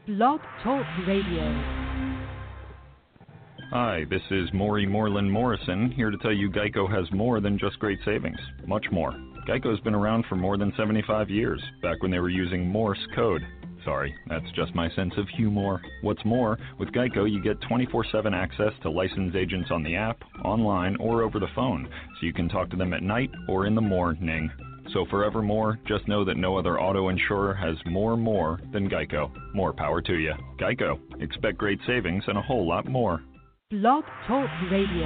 Blog Talk Radio. Hi, this is Maury Moreland Morrison, here to tell you Geico has more than just great savings. Much more. Geico's been around for more than 75 years, back when they were using Morse code. Sorry, that's just my sense of humor. What's more, with Geico you get 24/7 access to licensed agents on the app, online, or over the phone, so you can talk to them at night or in the morning. So forevermore, just know that no other auto insurer has more than Geico. More power to you. Geico. Expect great savings and a whole lot more. Blog Talk Radio. Be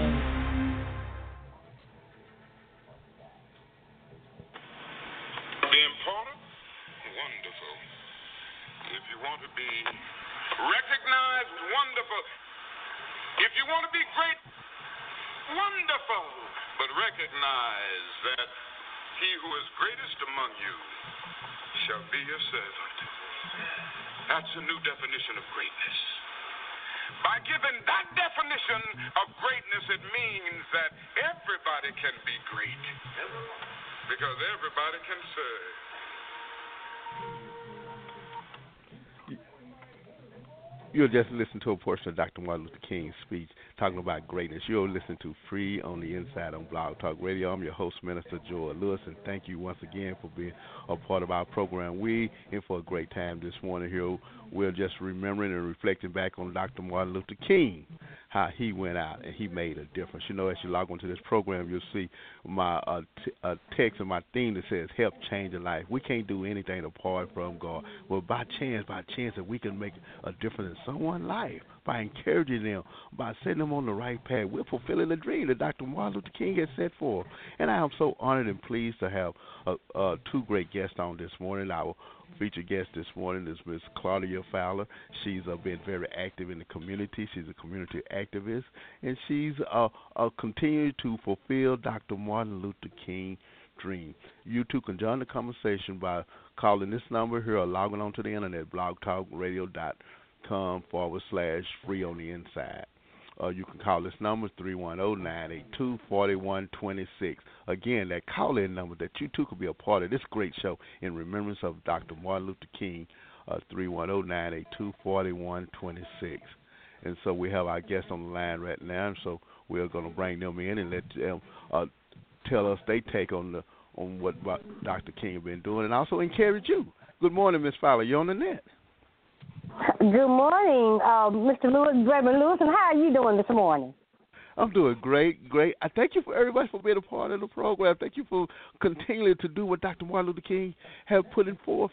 important? Wonderful. If you want to be recognized, wonderful. If you want to be great, wonderful. But recognize that he who is greatest among you shall be your servant. That's a new definition of greatness. By giving that definition of greatness, it means that everybody can be great. Because everybody can serve. You'll just listen to a portion of Dr. Martin Luther King's speech talking about greatness. You'll listen to Free on the Inside on Blog Talk Radio. I'm your host, Minister Joel Lewis, and thank you once again for being a part of our program. We in for a great time this morning here. We're just remembering and reflecting back on Dr. Martin Luther King, how he went out and he made a difference. You know, as you log onto this program, you'll see my text and my theme that says, help change a life. We can't do anything apart from God. Well, by chance that we can make a difference in someone's life, by encouraging them, by setting them on the right path, we're fulfilling the dream that Dr. Martin Luther King has set forth. And I am so honored and pleased to have two great guests on this morning. Our featured guest this morning is Ms. Claudia Fowler. She's been very active in the community. She's a community activist, and she's continuing to fulfill Dr. Martin Luther King's dream. You too can join the conversation by calling this number here or logging on to the internet, blogtalkradio.com/free on the inside. You can call this number, 310-982-4126. Again, that call-in number that you too could be a part of this great show in remembrance of Dr. Martin Luther King, 310-982-4126. And so we have our guests on the line right now, and so we're going to bring them in and let them tell us their take on what Dr. King has been doing, and also encourage you. Good morning, Ms. Fowler. You're on the net. Good morning, Mr. Lewis, Reverend Lewis, and how are you doing this morning? I'm doing great. I thank you for everybody for being a part of the program. Thank you for continuing to do what Dr. Martin Luther King has put in forth.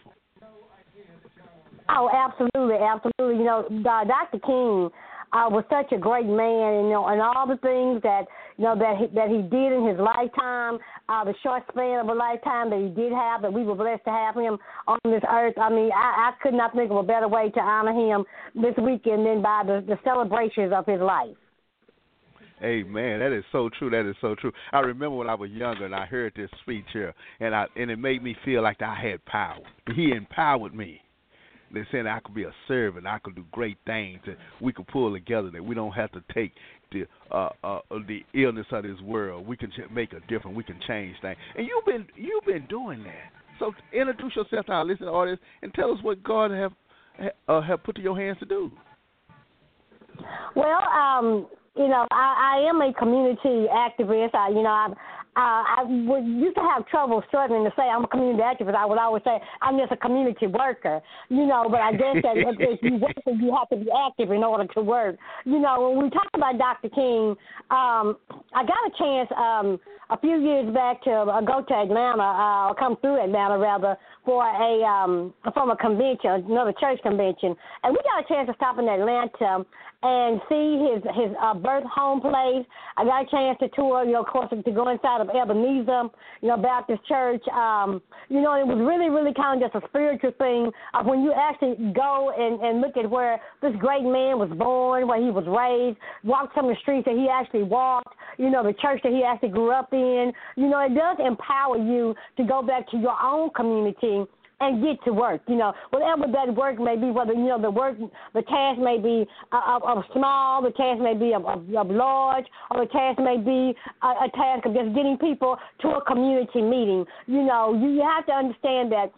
Oh, absolutely. You know, Dr. King was such a great man, and all the things that that he did in his lifetime, the short span of a lifetime that he did have, that we were blessed to have him on this earth. I mean, I could not think of a better way to honor him this weekend than by the celebrations of his life. Amen. That is so true. I remember when I was younger and I heard this speech here, and it made me feel like I had power. He empowered me. They said I could be a servant, I could do great things, and we could pull together. That we don't have to take the illness of this world. We can make a difference. We can change things. And you've been doing that. So introduce yourself to our listening audience and tell us what God have put to your hands to do. Well, I am a community activist. I used to have trouble struggling to say I'm a community activist. I would always say I'm just a community worker, but I guess that if you work, you have to be active in order to work. When we talk about Dr. King, I got a chance a few years back to go to Atlanta, come through Atlanta rather, for from a convention, another church convention, and we got a chance to stop in Atlanta and see his birth home place. I got a chance to tour, of course, to go inside of Ebenezer, Baptist Church. It was really, really kind of just a spiritual thing of when you actually go and look at where this great man was born, where he was raised, walk some of the streets that he actually walked, the church that he actually grew up in. It does empower you to go back to your own community and get to work, whatever that work may be, whether, the task may be of small, the task may be of large, or the task may be a task of just getting people to a community meeting. You have to understand that,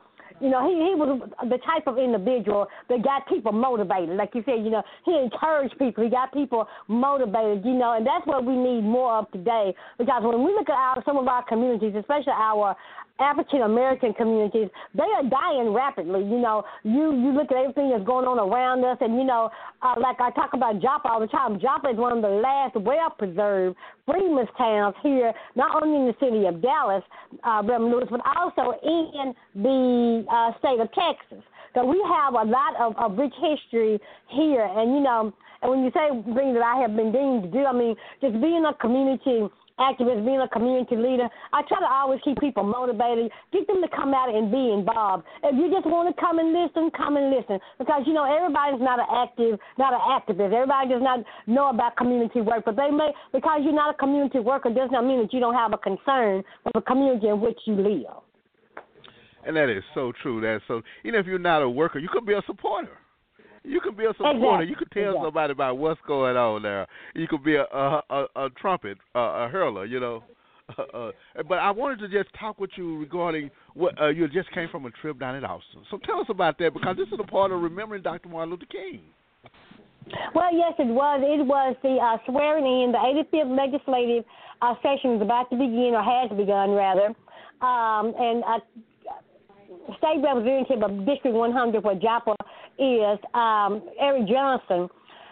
he was the type of individual that got people motivated. Like you said, he encouraged people. He got people motivated, and that's what we need more of today. Because when we look at some of our communities, especially our African American communities, they are dying rapidly. You look at everything that's going on around us, and like I talk about Joppa all the time. Joppa is one of the last well-preserved freedmen's towns here, not only in the city of Dallas, Reverend Lewis, but also in the state of Texas. So we have a lot of rich history here, and and when you say things that I have been deemed to do, I mean just being a community activist, being a community leader, I try to always keep people motivated, get them to come out and be involved. If you just want to come and listen, because everybody's not an activist. Everybody does not know about community work, but because you're not a community worker does not mean that you don't have a concern for the community in which you live. And that is so true. Even if you're not a worker, you could be a supporter. You can be a supporter. Exactly. You can tell somebody about what's going on there. You could be a trumpet, a hurler, But I wanted to just talk with you regarding what you just came from a trip down at Austin. So tell us about that, because this is a part of remembering Dr. Martin Luther King. Well, yes, it was. It was the swearing in. The 85th legislative session is about to begin, or has begun, rather. And State Representative of District 100, where Joppa is, Eric Johnson,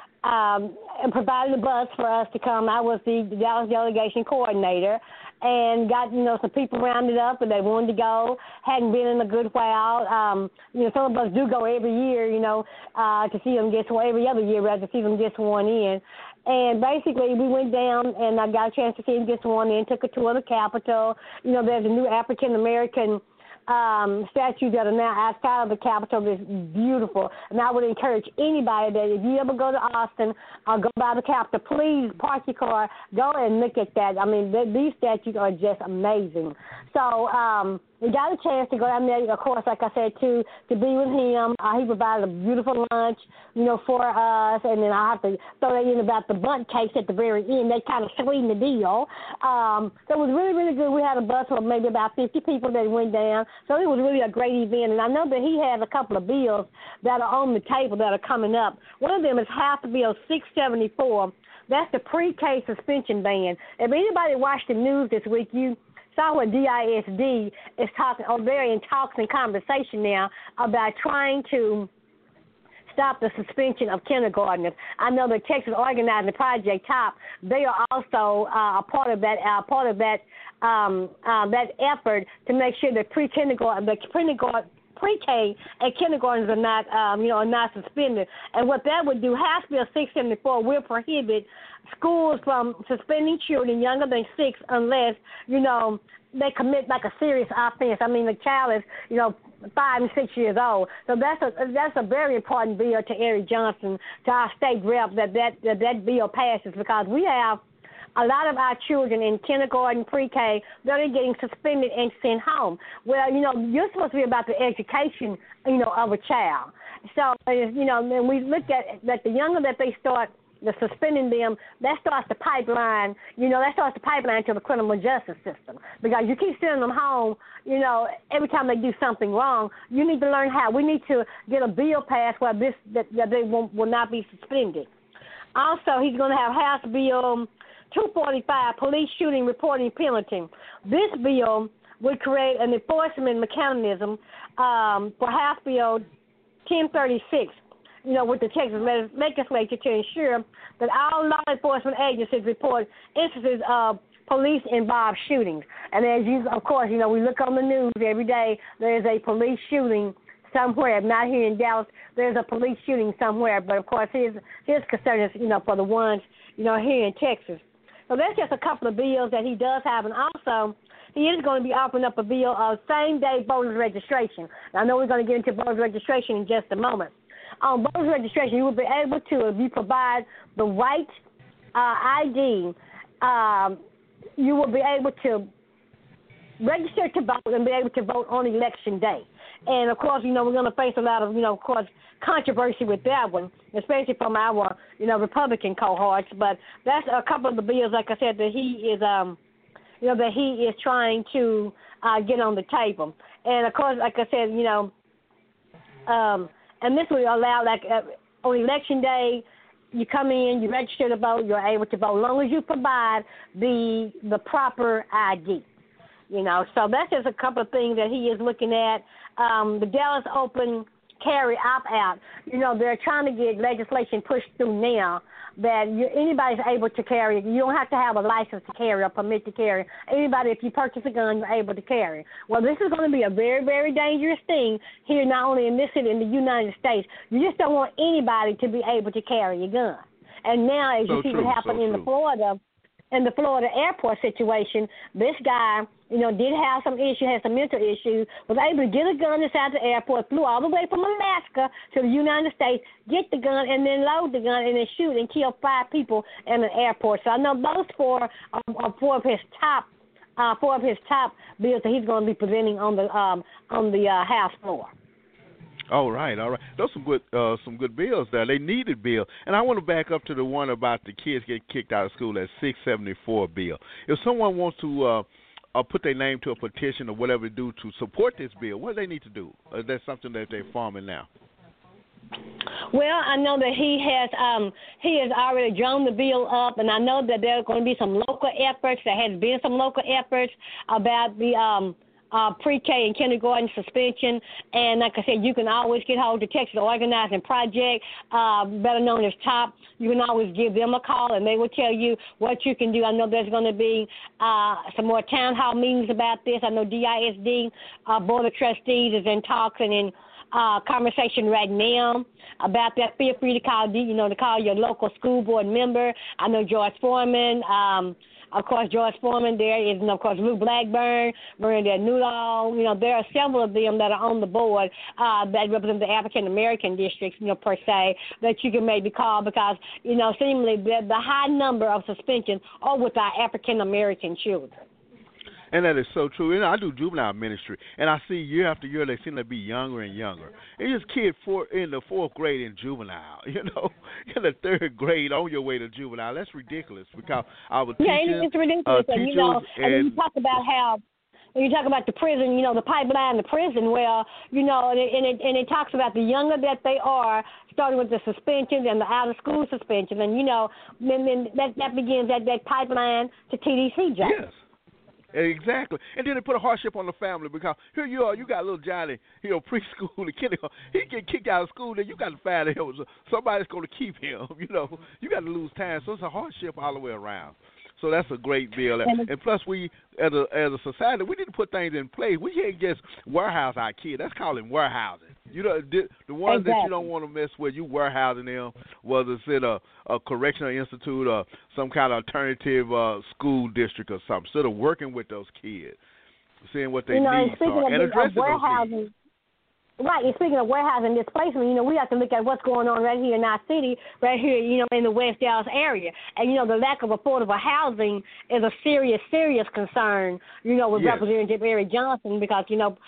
provided a bus for us to come. I was the Dallas delegation coordinator, and got some people rounded up, and they wanted to go. Hadn't been in a good while. Some of us do go every year, to see them get sworn, every other year rather, to see them get sworn in. And basically, we went down, and I got a chance to see them get sworn in. Took a tour of the Capitol. There's a new African American statues that are now outside of the Capitol. It's beautiful. And I would encourage anybody that if you ever go to Austin or go by the Capitol, please park your car, go and look at that. I mean, these statues are just amazing. So we got a chance to go down there, of course, like I said, to be with him. He provided a beautiful lunch, for us. And then I have to throw that in about the bundt cakes at the very end. They kind of sweetened the deal. So it was really, really good. We had a bus of maybe about 50 people that went down. So it was really a great event. And I know that he has a couple of bills that are on the table that are coming up. One of them is House Bill 674. That's the pre-K suspension ban. If anybody watched the news this week, you saw what DISD is talking, or they're in talks and conversation now about trying to stop the suspension of kindergartners. I know the Texas Organizing Project TOP, they are also a part of that that effort to make sure that pre-K and kindergartens are not, are not suspended. And what that would do, House Bill 674 will prohibit schools from suspending children younger than 6 unless, they commit like a serious offense. I mean, the child is, 5 and 6 years old. So that's a very important bill to Eric Johnson, to our state rep, that bill passes, because we have a lot of our children in kindergarten, pre-K, they're getting suspended and sent home. Well, you're supposed to be about the education, of a child. So, when we look at that, the younger that they start suspending them, that starts the pipeline, to the criminal justice system. Because you keep sending them home, every time they do something wrong, you need to learn how. We need to get a bill passed where that they will not be suspended. Also, he's going to have House Bill 245, police shooting reporting penalty. This bill would create an enforcement mechanism for House Bill 1036, with the Texas legislature, to ensure that all law enforcement agencies report instances of police-involved shootings. And as you, of course, we look on the news every day, there's a police shooting somewhere. Not here in Dallas, there's a police shooting somewhere. But, of course, his concern is, for the ones, here in Texas. So that's just a couple of bills that he does have. And also, he is going to be offering up a bill of same-day voters registration. Now, I know we're going to get into voters registration in just a moment. On voters registration, you will be able to, if you provide the right ID, you will be able to register to vote and be able to vote on election day. And, of course, we're going to face a lot of, of course, controversy with that one, especially from our, Republican cohorts. But that's a couple of the bills, like I said, that he is, trying to get on the table. And, of course, like I said, And this will allow, like, on election day, you come in, you register to vote, you're able to vote, as long as you provide the proper ID. You know, so that's just a couple of things that he is looking at. The Dallas Open carry opt-out. You know, they're trying to get legislation pushed through now that anybody's able to carry. You don't have to have a license to carry or permit to carry. Anybody, if you purchase a gun, you're able to carry. Well, this is going to be a very, very dangerous thing here, not only in this city, in the United States. You just don't want anybody to be able to carry a gun. And now, as you see what happened in the Florida airport situation, this guy, you know, did have some issues, had some mental issues, was able to get a gun inside the airport, flew all the way from Alaska to the United States, get the gun, and then load the gun and then shoot and kill 5 people in an airport. So I know those four are four of his top bills that he's going to be presenting on the House floor. All right. Those are some good bills there. They needed bills. And I want to back up to the one about the kids getting kicked out of school, that 674 bill. If someone wants to put their name to a petition or whatever to do to support this bill, what do they need to do? That's something that they're farming now. Well, I know that he has already drawn the bill up, and I know that there are going to be some local efforts. There has been some local efforts about the pre-K and kindergarten suspension, and like I said, you can always get hold of the Texas Organizing Project, better known as TOP. You can always give them a call, and they will tell you what you can do. I know there's going to be some more town hall meetings about this. I know DISD, Board of Trustees, is in talks and in conversation right now about that. Feel free to call, to call your local school board member. I know George Foreman. Of course, George Foreman, there is, and of course, Lou Blackburn, Miranda Newell. You know, there are several of them that are on the board that represent the African-American districts, per se, that you can maybe call because, seemingly the high number of suspensions are with our African-American children. And that is so true. And I do juvenile ministry, and I see year after year they seem to be younger and younger. And this kid in the 4th grade in juvenile, in the 3rd grade on your way to juvenile. That's ridiculous because our teachers, it's ridiculous. Teachers and when you talk about how. When you talk about the prison, the pipeline, the prison, well, and it talks about the younger that they are, starting with the suspensions and the out-of-school suspensions, and, then that begins that pipeline to TDC jobs. Yes. Exactly. And then they put a hardship on the family because here you are, you got little Johnny, preschool and kindergarten. He get kicked out of school, then you got to find him. Somebody's going to keep him, You got to lose time. So it's a hardship all the way around. So that's a great bill. And plus, we, as a society, we need to put things in place. We can't just warehouse our kids. That's called warehousing. The ones that you don't want to mess with, you warehousing them, whether it's in a correctional institute or some kind of alternative school district or something, instead of working with those kids, seeing what they need and addressing those needs. Right, and speaking of warehousing displacement, we have to look at what's going on right here in our city, right here, in the West Dallas area. And, the lack of affordable housing is a serious, serious concern, with Representative Eric Johnson because,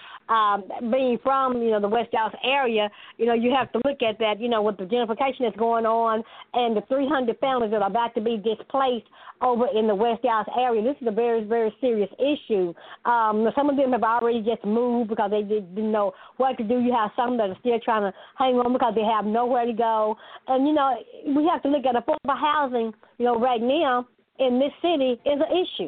being from, the West Dallas area, you have to look at that, with the gentrification that's going on and the 300 families that are about to be displaced over in the West Dallas area. This is a very, very serious issue. Some of them have already just moved because they didn't know what to do. You have some that are still trying to hang on because they have nowhere to go. And, we have to look at affordable housing, right now in this city is an issue.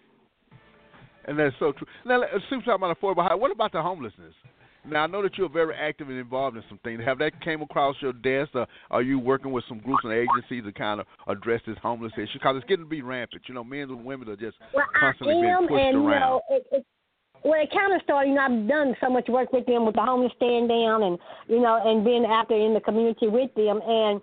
And that's so true. Now, let's talk about affordable housing. What about the homelessness? Now, I know that you're very active and involved in some things. Have that came across your desk, or are you working with some groups and agencies to kind of address this homeless issue? Because it's getting to be rampant. Men and women are just constantly being pushed around. It kind of started, I've done so much work with them with the homeless stand down and, and being out there in the community with them. And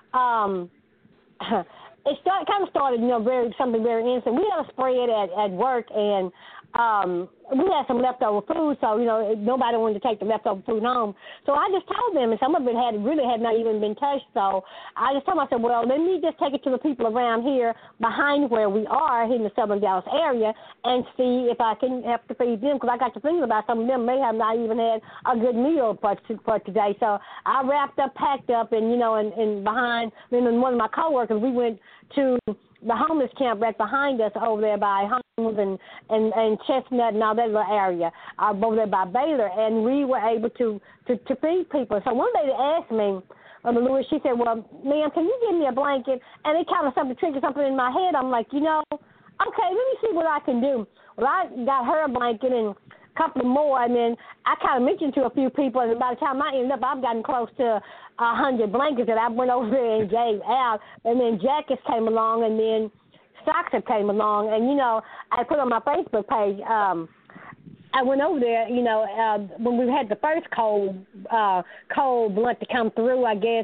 it kind of started, something very innocent. We had a spread at work, and we had some leftover food, so, nobody wanted to take the leftover food home. So I just told them, and some of it really had not even been touched. So I just told them, I said, well, let me just take it to the people around here behind where we are here in the Southern Dallas area and see if I can help to feed them, because I got to thinking about some of them may have not even had a good meal for today. So I wrapped up, packed up, and, and behind, then one of my coworkers, we went to the homeless camp right behind us over there by Homes and Chestnut and all that. that little area over there by Baylor, and we were able to feed people. So one lady asked me, Louis, she said, well, ma'am, can you give me a blanket? And it kind of triggered something in my head. I'm like, okay, let me see what I can do. Well, I got her a blanket and a couple more, and then I kind of mentioned to a few people, and by the time I ended up, I've gotten close to 100 blankets that I went over there and gave out. And then jackets came along, and then socks came along. And, I put on my Facebook page, I went over there, when we had the first cold blunt to come through, I guess,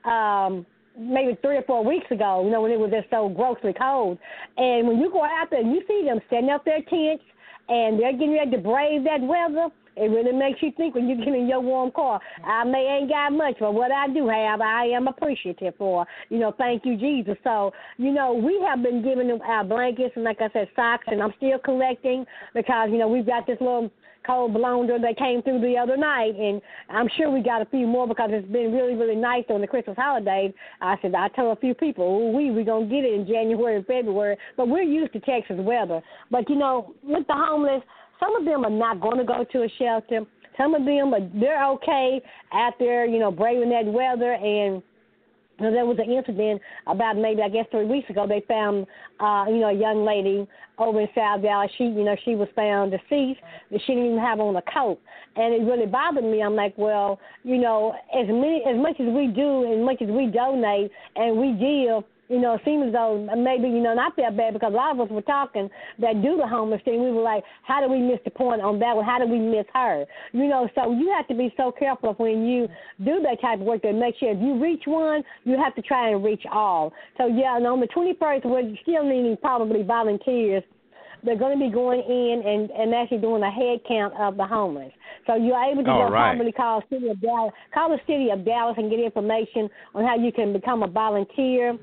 maybe 3 or 4 weeks ago, when it was just so grossly cold. And when you go out there and you see them setting up their tents and they're getting ready to brave that weather, it really makes you think when you get in your warm car. I ain't got much, but what I do have, I am appreciative for. Thank you, Jesus. So, we have been giving our blankets and, like I said, socks, and I'm still collecting because, we've got this little cold blonder that came through the other night, and I'm sure we got a few more because it's been really, really nice on the Christmas holidays. I told a few people, we're going to get it in January and February, but we're used to Texas weather. But, with the homeless, some of them are not going to go to a shelter. Some of them, they're okay out there, braving that weather. And there was an incident about maybe, 3 weeks ago. They found, a young lady over in South Dallas. She was found deceased. She didn't even have on a coat. And it really bothered me. I'm like, well, as much as we do, as much as we donate and we give, it seems as though maybe, not that bad because a lot of us were talking that do the homeless thing. We were like, how do we miss the point on that one? How do we miss her? So you have to be so careful when you do that type of work to make sure if you reach one, you have to try and reach all. So, yeah, and on the 21st, we're still needing probably volunteers. They're going to be going in and actually doing a head count of the homeless. So you're able to probably call the city of Dallas and get information on how you can become a volunteer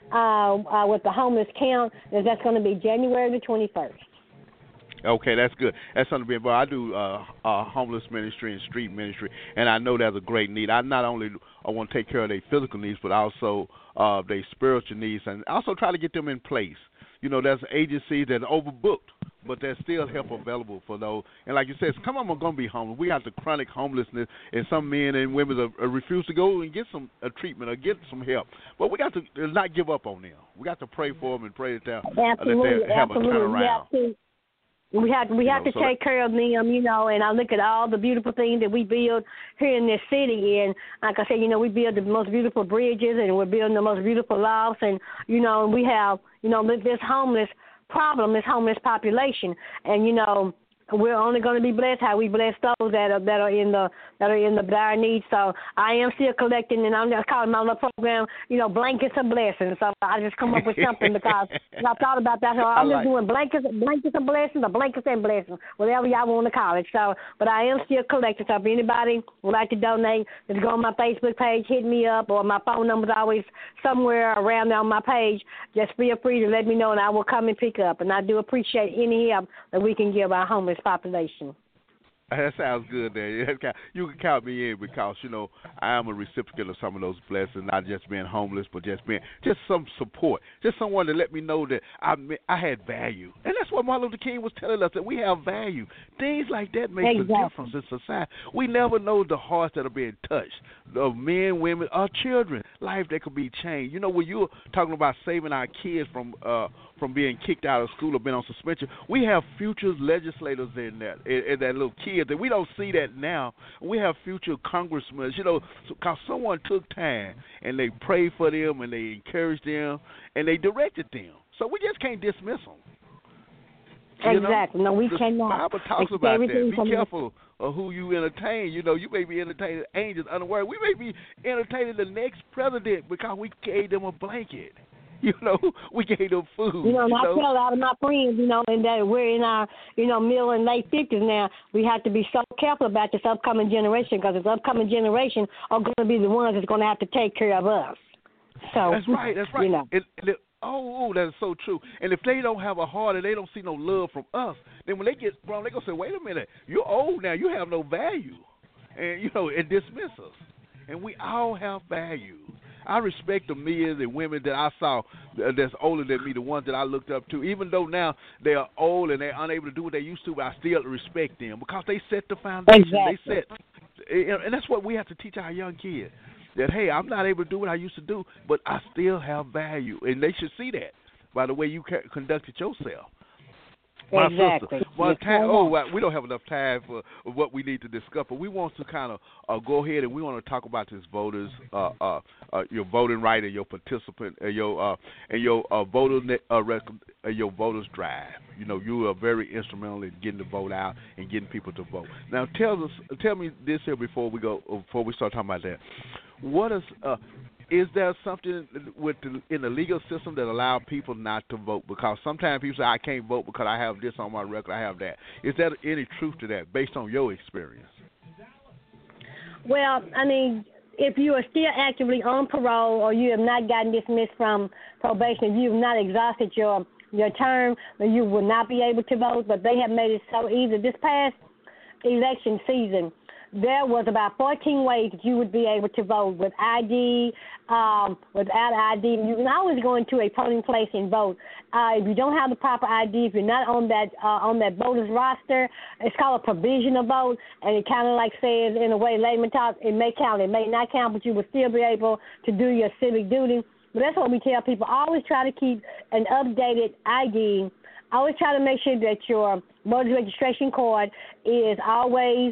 with the homeless count. That's going to be January the 21st. Okay, that's good. That's something to be. But I do homeless ministry and street ministry, and I know there's a great need. I not only want to take care of their physical needs, but also their spiritual needs, and also try to get them in place. There's agencies that are overbooked, but there's still help available for those. And like you said, some of them are going to be homeless. We have the chronic homelessness, and some men and women refuse to go and get some treatment or get some help. But we got to not give up on them. We got to pray for them and pray that they have a turnaround. We have to take care of them, and I look at all the beautiful things that we build here in this city. And like I said, we build the most beautiful bridges, and we're building the most beautiful lofts. And, we have, this homeless problem, this homeless population. And, we're only going to be blessed how we bless those that are in the dire need. So I am still collecting, and I'm just calling my little program, blankets of blessings. So I just come up with something because I thought about that. So I'm just doing blankets of blessings or blankets and blessings, whatever y'all want to call it. So, but I am still collecting. So if anybody would like to donate, just go on my Facebook page, hit me up, or my phone number is always somewhere around there on my page. Just feel free to let me know, and I will come and pick up. And I do appreciate any help that we can give our homeless population. That sounds good there. You can count me in because, I am a recipient of some of those blessings, not just being homeless, but just some support, just someone to let me know that I had value. And that's what Martin Luther King was telling us, that we have value. Things like that make a difference in society. We never know the hearts that are being touched, of men, women, or children, life that could be changed. When you're talking about saving our kids from being kicked out of school or being on suspension, we have future legislators in that little kid that we don't see that now. We have future congressmen, because someone took time and they prayed for them and they encouraged them and they directed them. So we just can't dismiss them. Exactly. No, we cannot. The Bible talks about that. Be careful of who you entertain. You may be entertaining angels unaware. We may be entertaining the next president because we gave them a blanket. We gave them food. And I tell a lot of my friends, and that we're in our, middle and late 50s now. We have to be so careful about this upcoming generation because this upcoming generation are going to be the ones that's going to have to take care of us. So that's right. That is so true. And if they don't have a heart and they don't see no love from us, then when they get grown, they're going to say, wait a minute, you're old now. You have no value. And, and dismiss us. And we all have value. I respect the men and women that I saw that's older than me, the ones that I looked up to. Even though now they are old and they're unable to do what they used to, but I still respect them because they set the foundation. Exactly. They set, and that's what we have to teach our young kids. That, hey, I'm not able to do what I used to do, but I still have value. And they should see that by the way you conducted yourself. My Exactly. sister, we don't have enough time for what we need to discuss, but we want to kind of go ahead and we want to talk about this voters, your voting right and your participant, your voters drive. You know, you are very instrumental in getting the vote out and getting people to vote. Now, tell me this here before we start talking about that. What is there something in the legal system that allows people not to vote? Because sometimes people say, I can't vote because I have this on my record, I have that. Is there any truth to that based on your experience? Well, I mean, if you are still actively on parole or you have not gotten dismissed from probation, you have not exhausted your term, then you will not be able to vote. But they have made it so easy. This past election season, there was about 14 ways that you would be able to vote with ID, without ID. You can always go into a polling place and vote. If you don't have the proper ID, if you're not on that voters roster, it's called a provisional vote, and it kind of like says in a way, layman talk, it may count, it may not count, but you will still be able to do your civic duty. But that's what we tell people. Always try to keep an updated ID. Always try to make sure that your voter registration card is always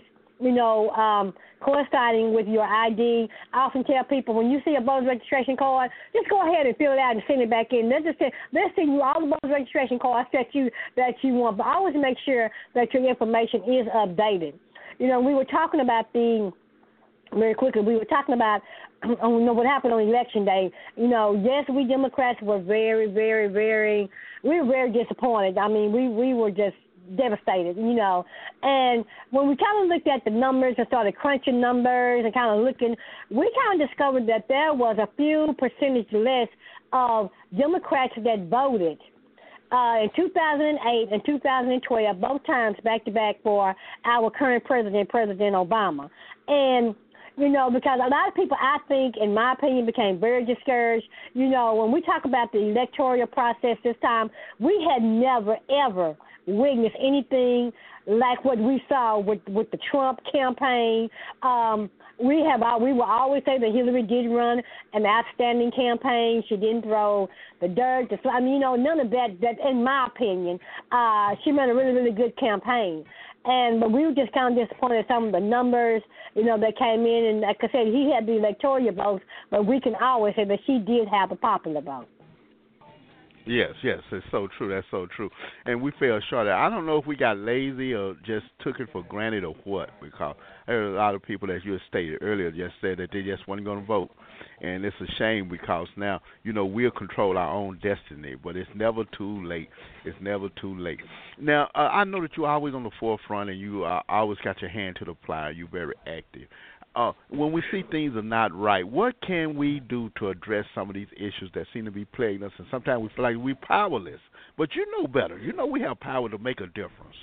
coinciding with your ID. I often tell people, when you see a voter registration card, just go ahead and fill it out and send it back in. Let's send you all the voter registration cards that you want, but always make sure that your information is updated. You know, we were talking about very quickly, we were talking about what happened on Election Day. You know, yes, we Democrats were very, very, very, we were very disappointed. I mean, we were just devastated, you know. And when we kind of looked at the numbers and started crunching numbers and kind of looking, we kind of discovered that there was a few percentage less of Democrats that voted in 2008 and 2012, both times back-to-back for our current president, President Obama. And you know, because a lot of people, I think, in my opinion, became very discouraged. You know, when we talk about the electoral process this time, we had never, ever witnessed anything like what we saw with the Trump campaign. We will always say that Hillary did run an outstanding campaign. She didn't throw the dirt, the slime. You know, none of that, in my opinion, she ran a really, really good campaign. But we were just kind of disappointed at some of the numbers, you know, that came in. And like I said, he had the electoral votes, but we can always say that she did have a popular vote. Yes, it's so true. That's so true. And we fell short. I don't know if we got lazy or just took it for granted or what, because there are a lot of people, as you stated earlier, just said that they just weren't going to vote. And it's a shame because now, you know, we'll control our own destiny, but it's never too late. It's never too late. Now, I know that you're always on the forefront and you always got your hand to the plow. You're very active. When we see things are not right, what can we do to address some of these issues that seem to be plaguing us? And sometimes we feel like we're powerless. But you know better. You know we have power to make a difference.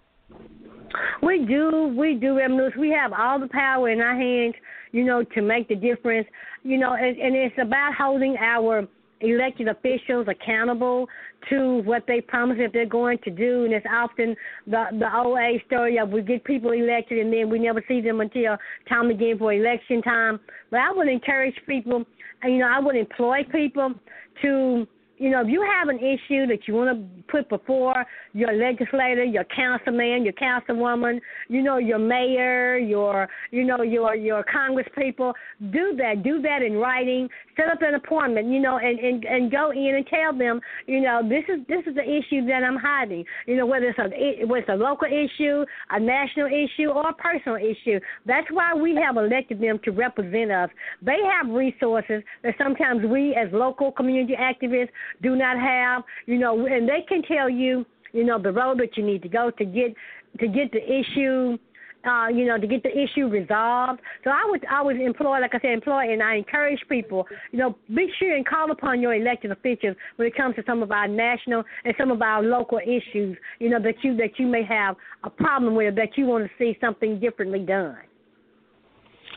We do, Remus. We have all the power in our hands, you know, to make the difference. You know, and it's about holding our elected officials accountable to what they promise that they're going to do. And it's often the old age story of we get people elected and then we never see them until time again for election time. But I would encourage people, you know, I would employ people to, you know, if you have an issue that you want to put before your legislator, your councilman, your councilwoman, you know, your mayor, your Congress people, do that in writing. Set up an appointment, you know, and go in and tell them, you know, this is the issue that I'm hiding. You know, whether it's a local issue, a national issue, or a personal issue. That's why we have elected them to represent us. They have resources that sometimes we as local community activists do not have, you know, and they can tell you, you know, the road that you need to go to get the issue, you know, to get the issue resolved. So I would employ, like I said, and I encourage people, you know, be sure and call upon your elected officials when it comes to some of our national and some of our local issues, you know, that you may have a problem with, that you want to see something differently done.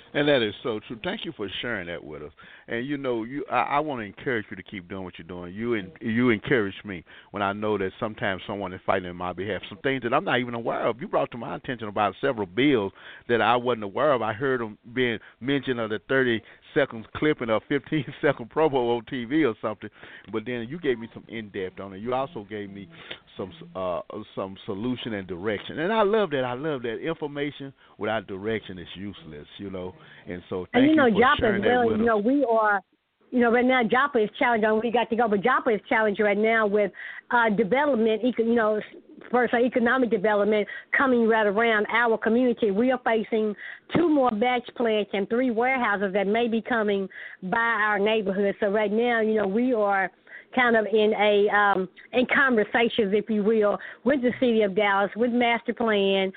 And that is so true. Thank you for sharing that with us. And I want to encourage you to keep doing what you're doing. You encourage me when I know that sometimes someone is fighting on my behalf. Some things that I'm not even aware of. You brought to my attention about several bills that I wasn't aware of. I heard them being mentioned of the 30-second clip and a 15-second promo on TV or something. But then you gave me some in-depth on it. You also gave me some solution and direction. And I love that. I love that. Information without direction is useless, And so thank you for sharing that with us. We are, right now Joppa is challenged on we got to go, but Joppa is challenged right now with development, first economic development coming right around our community. We are facing 2 more batch plants and 3 warehouses that may be coming by our neighborhood. So right now, we are kind of in conversations, if you will, with the city of Dallas, with master plan,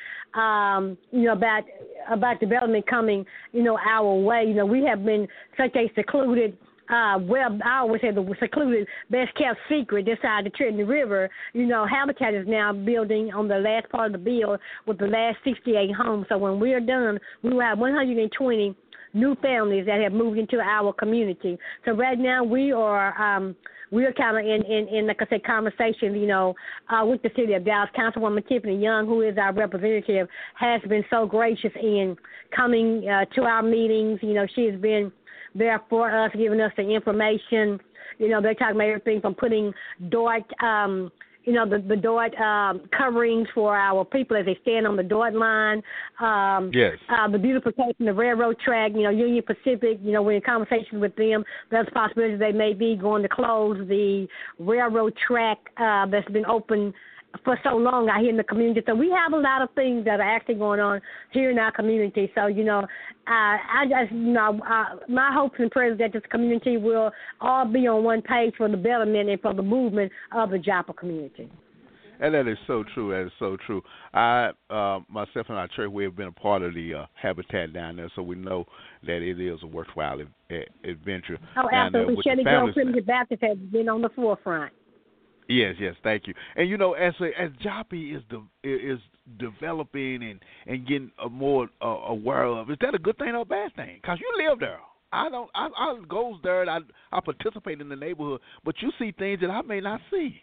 about development coming, our way. We have been such a secluded, I always say the secluded, best kept secret this side of the Trinity River. Habitat is now building on the last part of the build with the last 68 homes. So when we are done, we will have 120 new families that have moved into our community. So right now we are kind of in like I said, conversation, with the city of Dallas. Councilwoman Tiffany Young, who is our representative, has been so gracious in coming to our meetings. She has been there for us, giving us the information. They're talking about everything from putting DOT, the DOT coverings for our people as they stand on the DOT line. Yes. The beautification of the railroad track, Union Pacific, we're in conversation with them. There's possibilities they may be going to close the railroad track that's been open for so long out here in the community. So we have a lot of things that are actually going on here in our community. So, I just, my hopes and prayers that this community will all be on one page for the betterment and for the movement of the Joppa community. And that is so true. That is so true. I, myself and our church, we have been a part of the Habitat down there, so we know that it is a worthwhile adventure. Oh, absolutely. Shelley Grove Primitive Baptist has been on the forefront. Yes, thank you. And as Joppa is developing and getting more aware of, is that a good thing or a bad thing? Because you live there. I goes there and I participate in the neighborhood, but you see things that I may not see.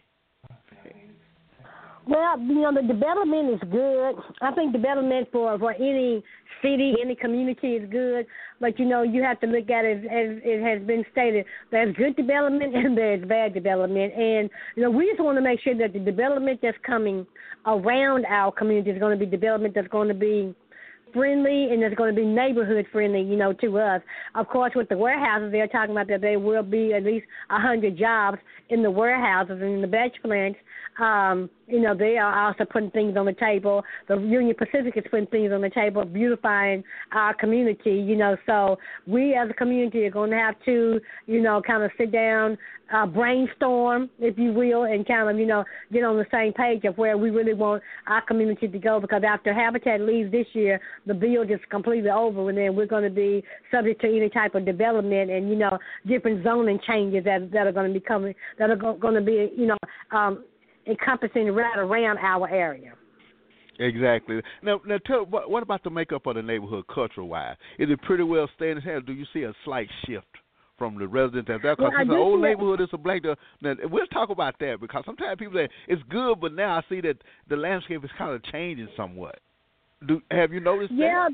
Well, the development is good. I think development for any city, any community is good. But, you have to look at it as it has been stated. There's good development and there's bad development. And, we just want to make sure that the development that's coming around our community is going to be development that's going to be friendly and it's going to be neighborhood friendly, to us. Of course, with the warehouses, they're talking about that there will be at least 100 jobs in the warehouses and in the batch plants. They are also putting things on the table. The Union Pacific is putting things on the table, beautifying our community, So we as a community are going to have to, kind of sit down, brainstorm, if you will, and kind of, get on the same page of where we really want our community to go. Because after Habitat leaves this year, the build is completely over, and then we're going to be subject to any type of development and, different zoning changes that are going to be coming, that are going to be, encompassing right around our area. Exactly. Now what about the makeup of the neighborhood cultural-wise? Is it pretty well staying in hand? Do you see a slight shift from the residents out there? Because it's an old neighborhood, it's a black. Now, we'll talk about that because sometimes people say it's good, but now I see that the landscape is kind of changing somewhat. Have you noticed that?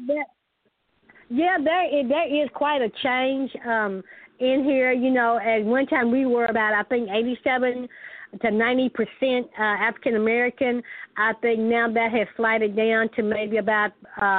There is quite a change in here. At one time we were about, I think, 87 to 90% African American. I think now that has slided down to maybe about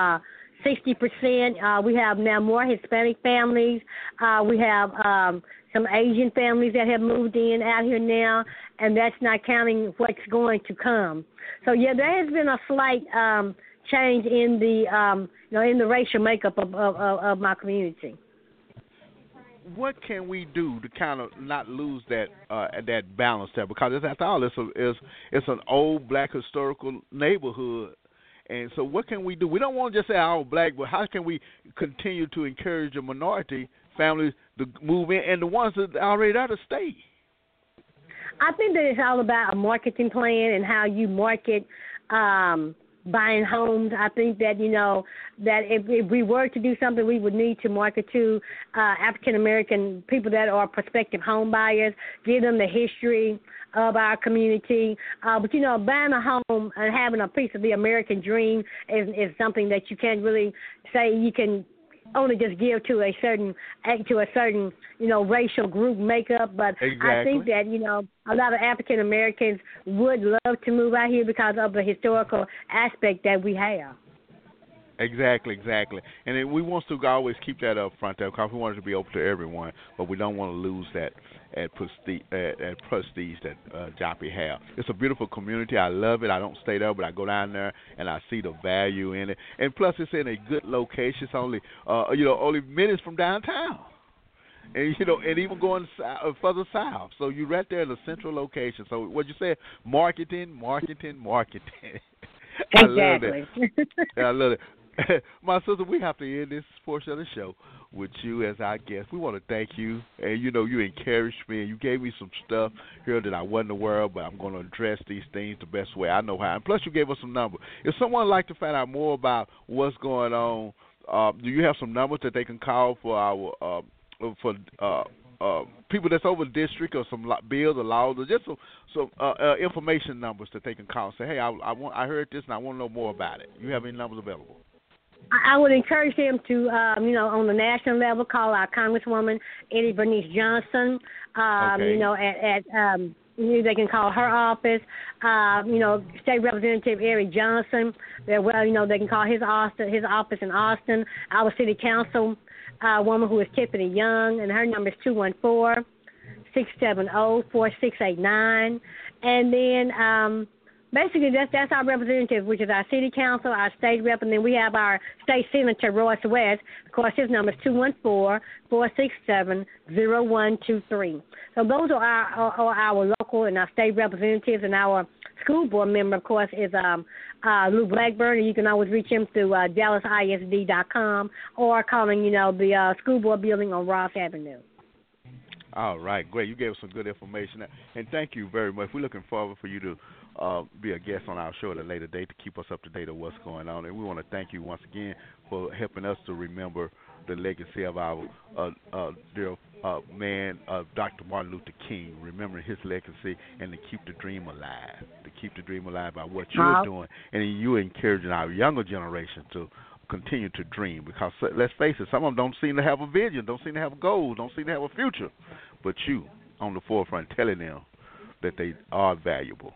60%. We have now more Hispanic families. We have some Asian families that have moved in out here now, and that's not counting what's going to come. So there has been a slight change in the in the racial makeup of my community. What can we do to kind of not lose that balance there? Because after all, it's an old black historical neighborhood, and so what can we do? We don't want to just say all black, but how can we continue to encourage the minority families to move in and the ones that are already there to stay? I think that it's all about a marketing plan and how you market buying homes. I think that, that if we were to do something, we would need to market to African-American people that are prospective home buyers, give them the history of our community. But, buying a home and having a piece of the American dream is something that you can't really say you can only just give to a certain racial group makeup. But exactly. I think that, a lot of African Americans would love to move out here because of the historical aspect that we have. Exactly. And then we want to always keep that up front there because we want it to be open to everyone, but we don't want to lose that prestige that Joppy have. It's a beautiful community. I love it. I don't stay there, but I go down there and I see the value in it. And plus, it's in a good location. It's only minutes from downtown. And and even going further south, so you're right there in the central location. So what you said, marketing. I love that. I love it. My sister, we have to end this portion of the show with you as our guest. We want to thank you, and you encouraged me, and you gave me some stuff here that I wasn't aware of, but I'm going to address these things the best way I know how. And plus, you gave us some numbers. If someone would like to find out more about what's going on, do you have some numbers that they can call for our people that's over the district, or some bills or laws, or just some information numbers that they can call and say, hey, I heard this and I want to know more about it. You have any numbers available? I would encourage them to, on the national level, call our Congresswoman Eddie Bernice Johnson. Okay. They can call her office. State Representative Eric Johnson. They can call his office in Austin. Our City Council woman who is Tiffany Young, and her number is 214-670-4689. And then basically that's our representative, which is our city council, our state rep, and then we have our state senator, Royce West. Of course, his number is 214-467-0123. So those are our local and our state representatives, and our school board member, of course, is Lou Blackburn, and you can always reach him through DallasISD.com or calling, the school board building on Ross Avenue. All right, great. You gave us some good information, and thank you very much. We're looking forward for you to be a guest on our show at a later date to keep us up to date on what's going on. And we want to thank you once again for helping us to remember the legacy of our dear man, Dr. Martin Luther King, remembering his legacy, and to keep the dream alive. To keep the dream alive by what you're doing, and you're encouraging our younger generation to continue to dream. Because let's face it, some of them don't seem to have a vision, don't seem to have goals, don't seem to have a future. But you on the forefront telling them that they are valuable.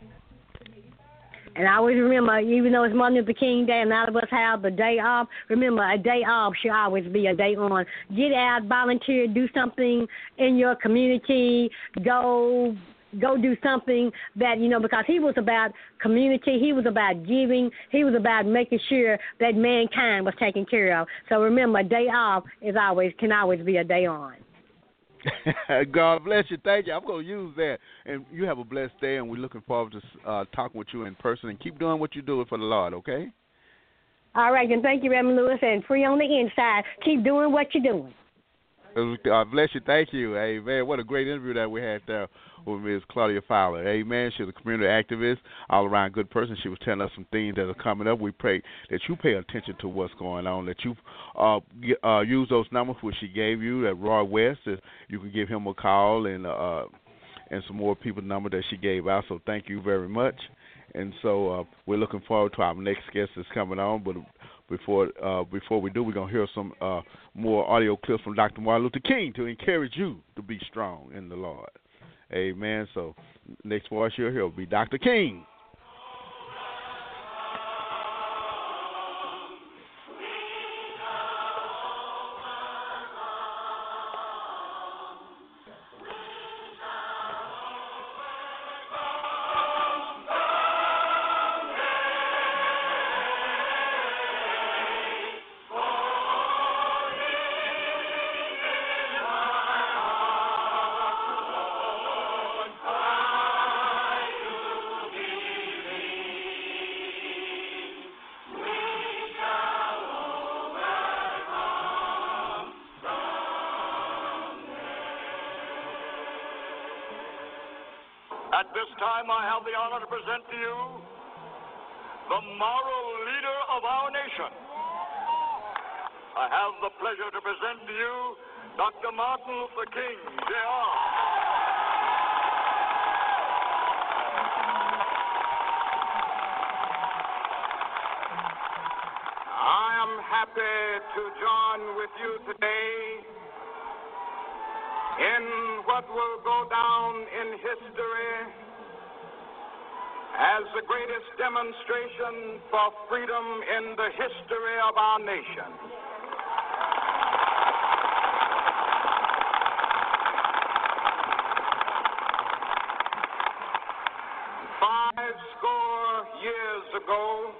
And I always remember, even though it's Martin Luther King Day and a lot of us have the day off, remember, a day off should always be a day on. Get out, volunteer, do something in your community, go do something that, because he was about community, he was about giving, he was about making sure that mankind was taken care of. So remember, a day off can always be a day on. God bless you. Thank you. I'm going to use that. And you have a blessed day, and we're looking forward to talking with you in person. And keep doing what you're doing for the Lord, okay? All right, and thank you, Reverend Lewis, and free on the inside. Keep doing what you're doing. God bless you. Thank you. Amen. What a great interview that we had there with Ms. Claudia Fowler. Amen. She's a community activist, all-around good person. She was telling us some things that are coming up. We pray that you pay attention to what's going on, that you use those numbers which she gave you, that Roy West, you can give him a call, and some more people's number that she gave out. So thank you very much. And so we're looking forward to our next guest that's coming on. But before we do, we're going to hear some more audio clips from Dr. Martin Luther King to encourage you to be strong in the Lord. Amen. So next voice you'll hear will be Dr. King. At this time, I have the honor to present to you the moral leader of our nation. I have the pleasure to present to you Dr. Martin Luther King, Jr. I am happy to join with you today in what will go down in history as the greatest demonstration for freedom in the history of our nation. Years ago,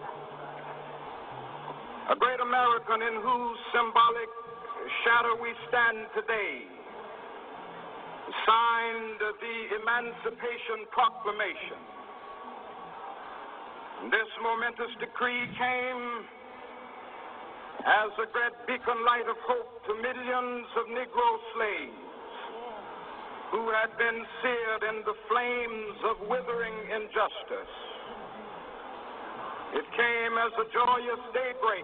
a great American in whose symbolic shadow we stand today signed the Emancipation Proclamation. This momentous decree came as a great beacon light of hope to millions of Negro slaves who had been seared in the flames of withering injustice. It came as a joyous daybreak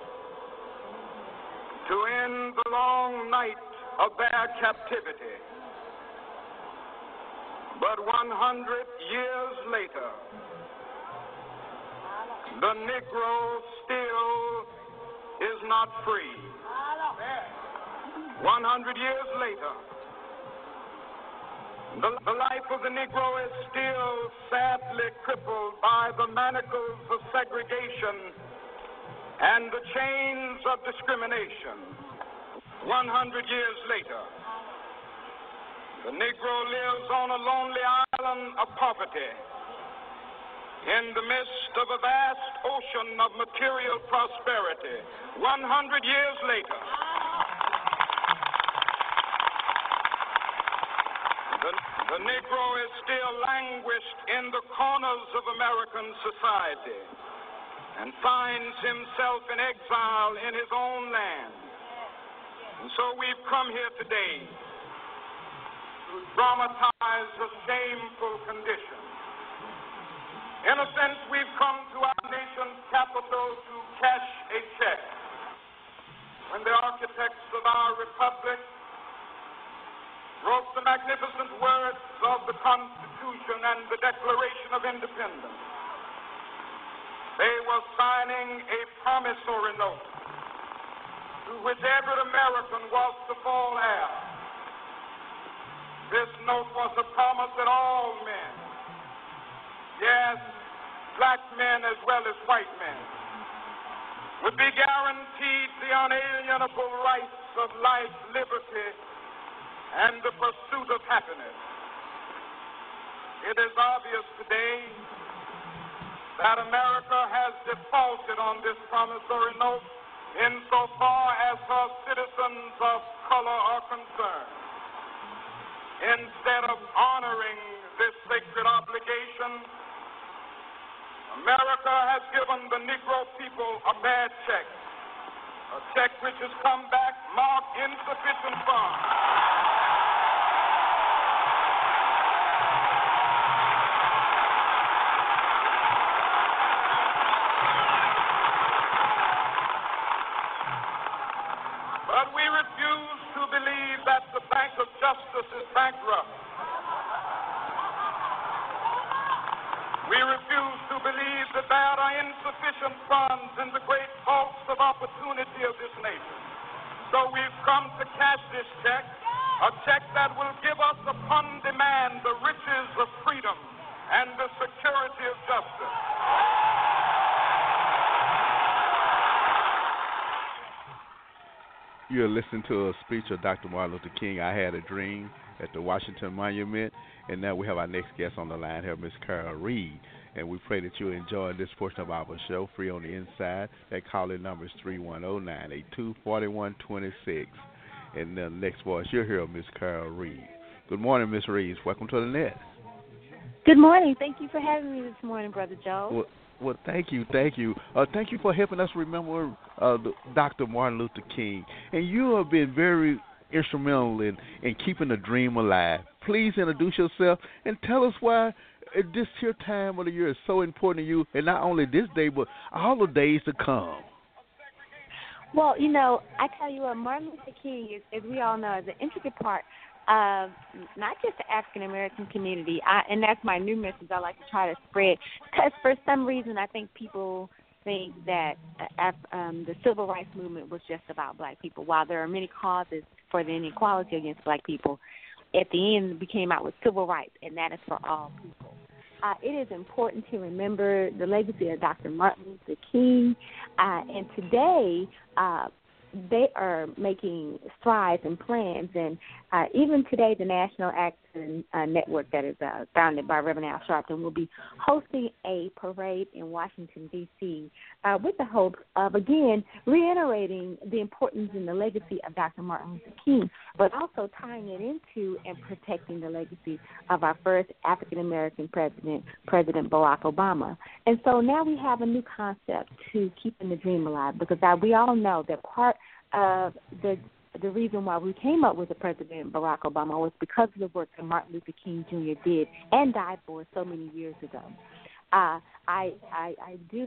to end the long night of their captivity. But 100 years later, the Negro still is not free. 100 years later, the life of the Negro is still sadly crippled by the manacles of segregation and the chains of discrimination. 100 years later, the Negro lives on a lonely island of poverty in the midst of a vast ocean of material prosperity. 100 years later, the Negro is still languished in the corners of American society and finds himself in exile in his own land. And so we've come here today to dramatize a shameful condition. In a sense, we've come to our nation's capital to cash a check. When the architects of our republic wrote the magnificent words of the Constitution and the Declaration of Independence, they were signing a promissory note to which every American was to fall heir. This note was a promise that all men, yes, black men as well as white men, would be guaranteed the unalienable rights of life, liberty, and the pursuit of happiness. It is obvious today that America has defaulted on this promissory note insofar as her citizens of color are concerned. Instead of honoring this sacred obligation, America has given the Negro people a bad check, a check which has come back marked insufficient funds. But we refuse to believe that the Bank of Justice is bankrupt. We refuse to believe that there are insufficient funds in the great vaults of opportunity of this nation. So we've come to cash this check, a check that will give us upon demand the riches of freedom and the security of justice. You're listening to a speech of Dr. Martin Luther King, I Had a Dream, at the Washington Monument. And now we have our next guest on the line here, Ms. Carol Reed. And we pray that you enjoy this portion of our show, Free on the Inside. That call-in number is 310-982-4126. And the next voice you'll hear, Ms. Carol Reed. Good morning, Ms. Reed. Welcome to the net. Good morning. Thank you for having me this morning, Brother Joe. Well, thank you. Thank you for helping us remember Dr. Martin Luther King. And you have been very instrumental in keeping the dream alive. Please introduce yourself and tell us why this here time of the year is so important to you, and not only this day, but all the days to come. Well, I tell you what, Martin Luther King is, as we all know, is an intricate part of not just the African American community, and that's my new message I like to try to spread, because for some reason I think people think that the civil rights movement was just about black people. While there are many causes for the inequality against black people, at the end we came out with civil rights, and that is for all people. It is important to remember the legacy of Dr. Martin Luther King, and today they are making strides and plans, and even today the National Action Network that is founded by Reverend Al Sharpton will be hosting a parade in Washington, D.C. With the hopes of, again, reiterating the importance and the legacy of Dr. Martin Luther King, but also tying it into and protecting the legacy of our first African-American president, President Barack Obama. And so now we have a new concept to keeping the dream alive, because we all know that part of the reason why we came up with the President Barack Obama was because of the work that Martin Luther King Jr. did and died for so many years ago. I do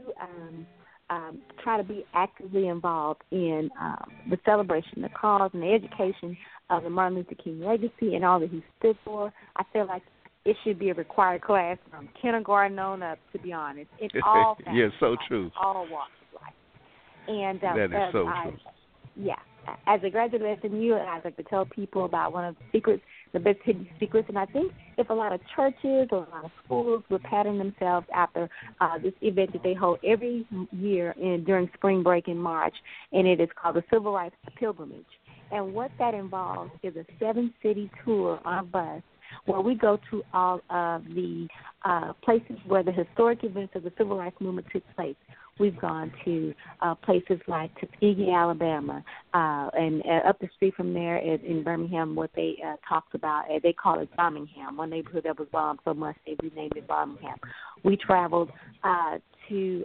try to be actively involved in the celebration, the cause, and the education of the Martin Luther King legacy and all that he stood for. I feel like it should be a required class from kindergarten on up, to be honest. It's all yeah, so true. All walks of life. And that is so true. Yeah. As a graduate of SMU, I like to tell people about one of the secrets, the best hidden secrets. And I think if a lot of churches or a lot of schools would pattern themselves after this event that they hold every year during spring break in March, and it is called the Civil Rights Pilgrimage. And what that involves is a 7-city tour on a bus where we go to all of the places where the historic events of the Civil Rights Movement took place. We've gone to places like Tuskegee, Alabama, and up the street from there in Birmingham, what they talked about, they call it Birmingham, one neighborhood that was bombed so much they renamed it Birmingham. We traveled to